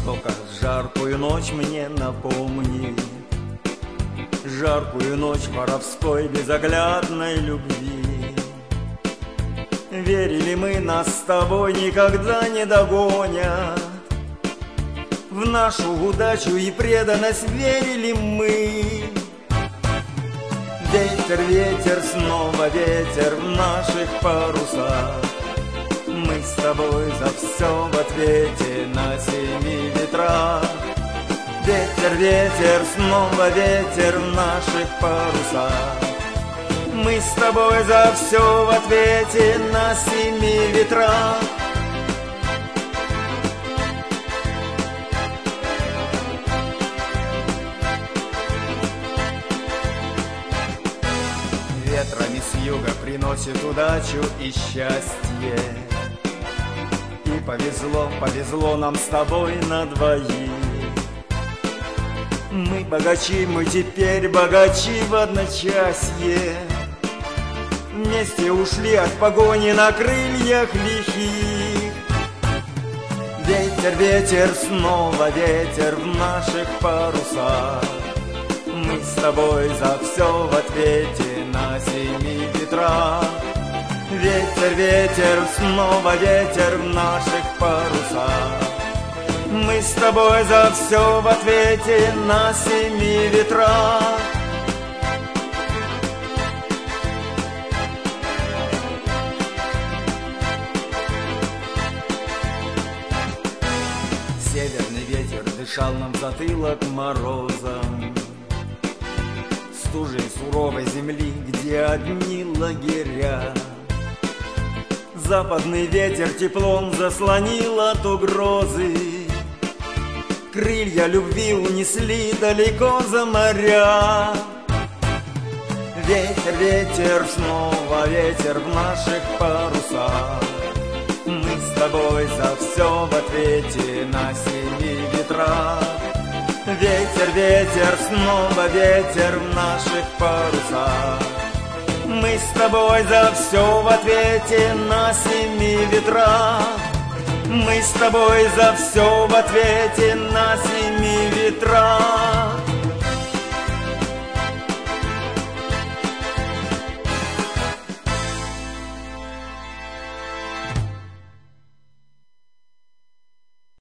Только жаркую ночь мне напомни, жаркую ночь воровской безоглядной любви. Верили мы, нас с тобой никогда не догонят, в нашу удачу и преданность верили мы. Ветер, ветер, снова ветер в наших парусах, мы с тобой за все в ответе на семи ветрах. Ветер, ветер, снова ветер в наших парусах, мы с тобой за все в ответе на семи ветрах. Ветрами с юга приносит удачу и счастье, и повезло, повезло нам с тобой на двоих. Мы богачи, мы теперь богачи в одночасье, вместе ушли от погони на крыльях лихих. Ветер, ветер, снова ветер в наших парусах, мы с тобой за все в ответе на семи ветрах. Ветер, ветер, снова ветер в наших парусах, мы с тобой за все в ответе на семи ветрах. Северный ветер дышал нам в затылок морозом, стужей суровой земли, где одни лагеря. Западный ветер теплом заслонил от угрозы, крылья любви унесли далеко за моря. Ветер, ветер, снова ветер в наших парусах, мы с тобой за все в ответе на семи ветрах. Ветер, ветер, снова ветер в наших парусах, мы с тобой за все в ответе на семи ветрах. Мы с тобой за все в ответе на семи ветрах.